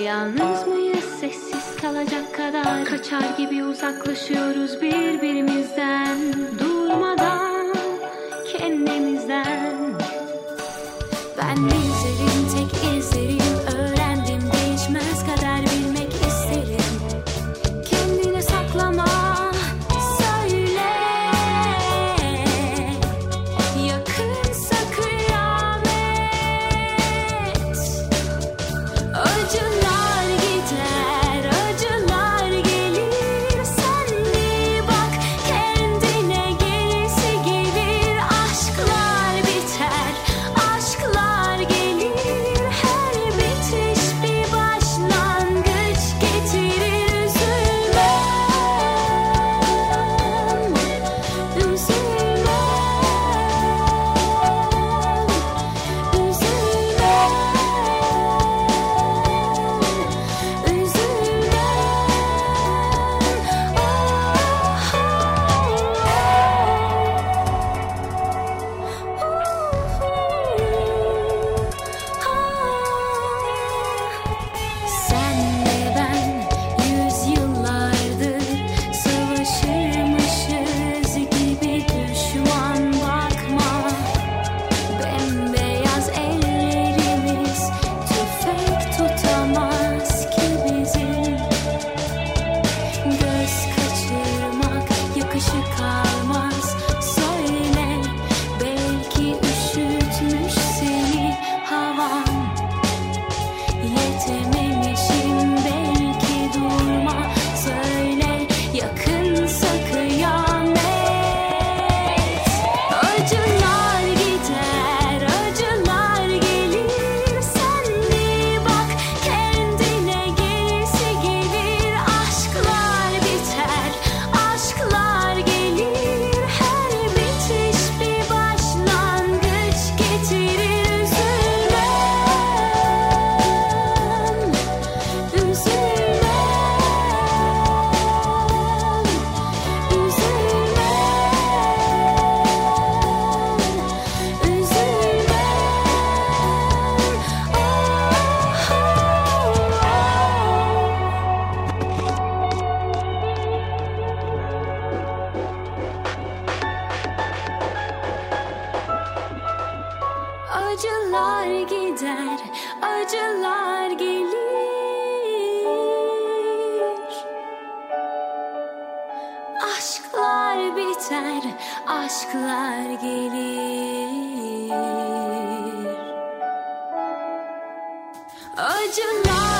Yalnız mıyız sessiz kalacak kadar? Kaçar gibi uzaklaşıyoruz birbirimizden, durmadan kendimizden. Ben izlerim, tek izlerim, öğrendim değişmez kader, bilmek isterim. Kendine saklama, söyle, yakınsa kıyamet. Acılar gider, acılar gelir, sen bir bak kendine, gerisi gelir. Aşklar biter, aşklar gelir, her bitiş bir başlangıç getirir. Üzülmem, senle ben yüzyıllardır savaşırmışız gibi, düşman bakma. Bembeyaz ellerimiz tüfek tutamaz ki bizim. Göz kaçırmak yakışık almaz. Söyle, belki üşütmüş seni havan. Yetememişim belki, durma, söyle, yakınsa kıyamet. Acılar gider, acılar gelir, sen bir bak kendine, gerisi gelir. Aşklar biter, aşklar gelir, her bitiş bir başlangıç getirir. Üzülmem, acılar gider, acılar gelir, aşklar biter, aşklar gelir. Acılar